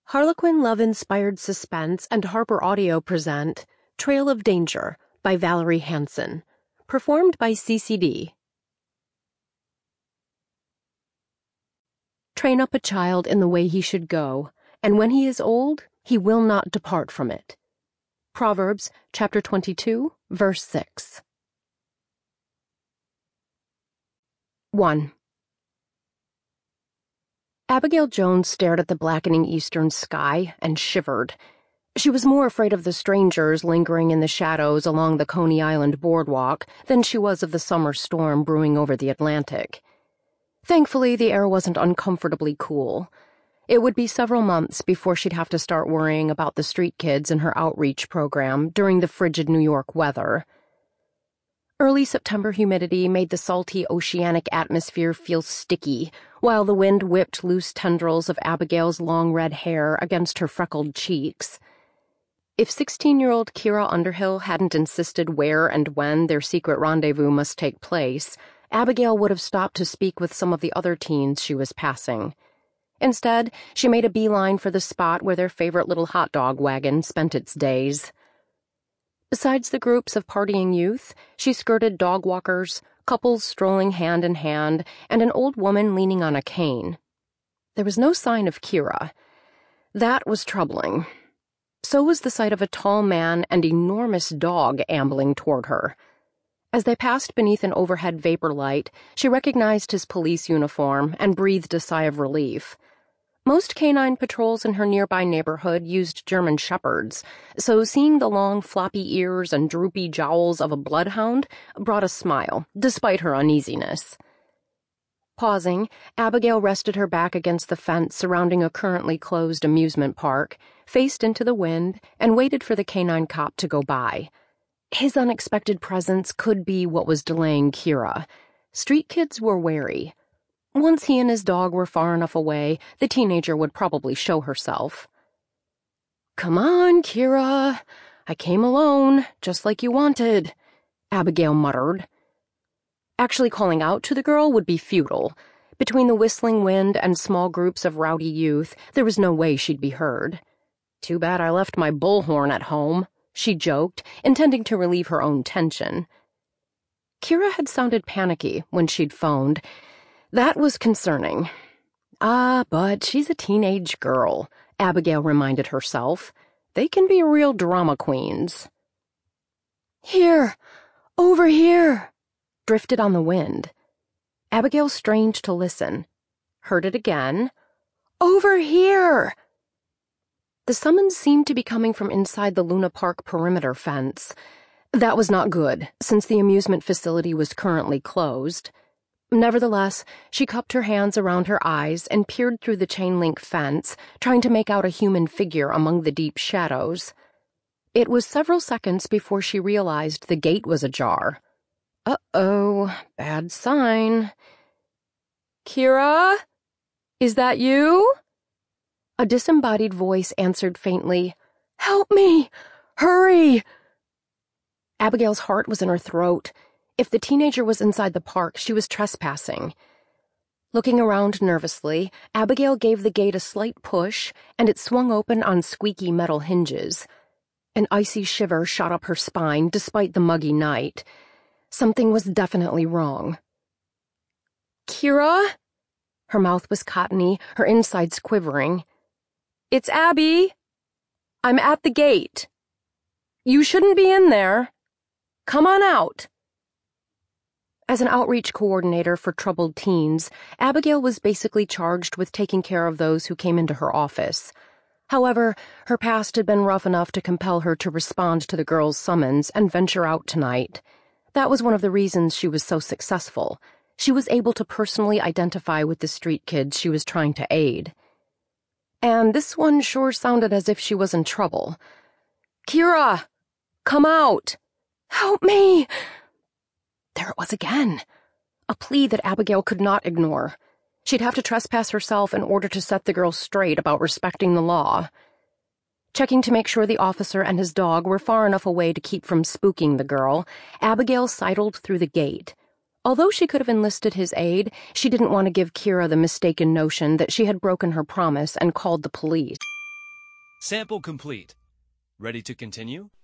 Harlequin love-inspired suspense and Harper Audio present Trail of Danger by Valerie Hansen, performed by CCD. Train up a child in the way he should go, and when he is old, he will not depart from it. Proverbs chapter 22, verse 6. 1. Abigail Jones stared at the blackening eastern sky and shivered. She was more afraid of the strangers lingering in the shadows along the Coney Island boardwalk than she was of the summer storm brewing over the Atlantic. Thankfully, the air wasn't uncomfortably cool. It would be several months before she'd have to start worrying about the street kids in her outreach program during the frigid New York weather. Early September humidity made the salty oceanic atmosphere feel sticky, while the wind whipped loose tendrils of Abigail's long red hair against her freckled cheeks. If 16-year-old Kira Underhill hadn't insisted where and when their secret rendezvous must take place, Abigail would have stopped to speak with some of the other teens she was passing. Instead, she made a beeline for the spot where their favorite little hot dog wagon spent its days. Besides the groups of partying youth, she skirted dog walkers, couples strolling hand in hand, and an old woman leaning on a cane. There was no sign of Kira. That was troubling. So was the sight of a tall man and enormous dog ambling toward her. As they passed beneath an overhead vapor light, she recognized his police uniform and breathed a sigh of relief. Most canine patrols in her nearby neighborhood used German shepherds, so seeing the long floppy ears and droopy jowls of a bloodhound brought a smile, despite her uneasiness. Pausing, Abigail rested her back against the fence surrounding a currently closed amusement park, faced into the wind, and waited for the canine cop to go by. His unexpected presence could be what was delaying Kira. Street kids were wary. Once he and his dog were far enough away, the teenager would probably show herself. "Come on, Kira. I came alone, just like you wanted," Abigail muttered. Actually calling out to the girl would be futile. Between the whistling wind and small groups of rowdy youth, there was no way she'd be heard. "Too bad I left my bullhorn at home," she joked, intending to relieve her own tension. Kira had sounded panicky when she'd phoned. That was concerning. But she's a teenage girl, Abigail reminded herself. They can be real drama queens. "Here! Over here!" drifted on the wind. Abigail strained to listen. Heard it again. "Over here!" The summons seemed to be coming from inside the Luna Park perimeter fence. That was not good, since the amusement facility was currently closed. Nevertheless, she cupped her hands around her eyes and peered through the chain-link fence, trying to make out a human figure among the deep shadows. It was several seconds before she realized the gate was ajar. Uh-oh, bad sign. "Kira? Is that you?" A disembodied voice answered faintly, "Help me! Hurry!" Abigail's heart was in her throat. If the teenager was inside the park, she was trespassing. Looking around nervously, Abigail gave the gate a slight push, and it swung open on squeaky metal hinges. An icy shiver shot up her spine despite the muggy night. Something was definitely wrong. "Kira?" Her mouth was cottony, her insides quivering. "It's Abby. I'm at the gate. You shouldn't be in there. Come on out." As an outreach coordinator for troubled teens, Abigail was basically charged with taking care of those who came into her office. However, her past had been rough enough to compel her to respond to the girl's summons and venture out tonight. That was one of the reasons she was so successful. She was able to personally identify with the street kids she was trying to aid. And this one sure sounded as if she was in trouble. "Kira! Come out! Help me!" There it was again. A plea that Abigail could not ignore. She'd have to trespass herself in order to set the girl straight about respecting the law. Checking to make sure the officer and his dog were far enough away to keep from spooking the girl, Abigail sidled through the gate. Although she could have enlisted his aid, she didn't want to give Kira the mistaken notion that she had broken her promise and called the police. Sample complete. Ready to continue?